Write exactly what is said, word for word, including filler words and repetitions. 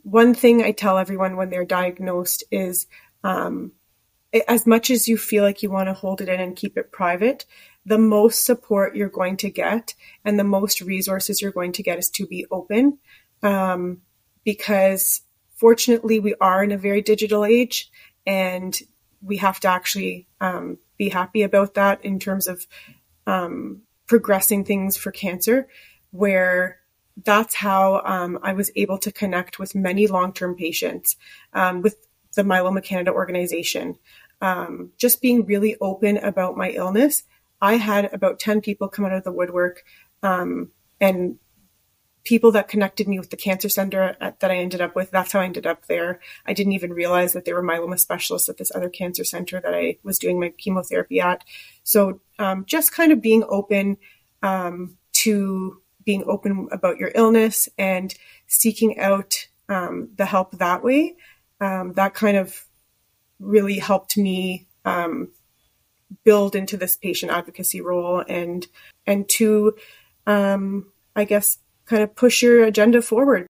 one thing I tell everyone when they're diagnosed is, um, as much as you feel like you want to hold it in and keep it private, the most support you're going to get and the most resources you're going to get is to be open. Um, because fortunately we are in a very digital age, and we have to actually um, be happy about that in terms of um, progressing things for cancer, where that's how um, I was able to connect with many long-term patients um, with the Myeloma Canada organization. Um, just being really open about my illness. I had about ten people come out of the woodwork, um, and people that connected me with the cancer center at, that I ended up with. That's how I ended up there. I didn't even realize that there were myeloma specialists at this other cancer center that I was doing my chemotherapy at. So um, just kind of being open um, to being open about your illness and seeking out um, the help that way. Um, that kind of really helped me um, build into this patient advocacy role, and and to, um, I guess, kind of push your agenda forward.